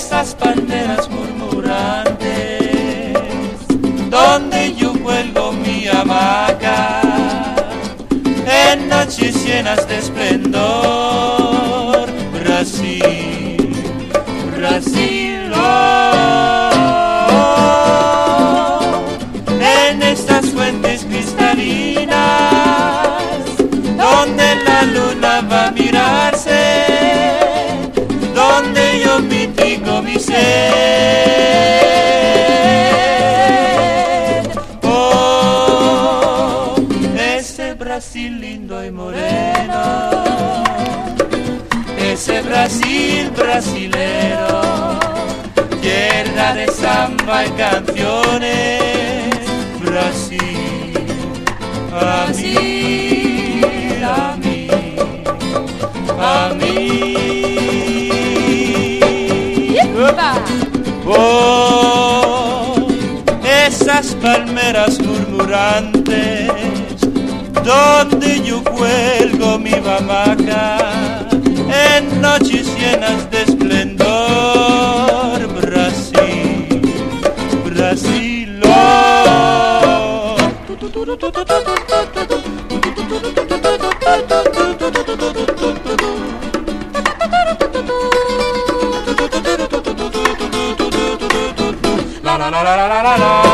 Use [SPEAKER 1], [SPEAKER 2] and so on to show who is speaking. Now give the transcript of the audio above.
[SPEAKER 1] esas palmeras murmurantes, donde yo cuelgo mi hamaca, en noches llenas de esplendor. Brasil, Brasil, oh, en estas fuentes cristalinas, donde la luna va a mirarse, donde yo mitigo mi sed. Oh, ese Brasil lindo y moreno, ese Brasil brasilero, tierra de samba y canciones. Brasil, a mí, a mí, a mí. Oh, esas palmeras murmurantes, donde yo cuelgo mi hamaca, en noches llenas de esplendor. Brasil, Brasil, oh. La la la la la la la.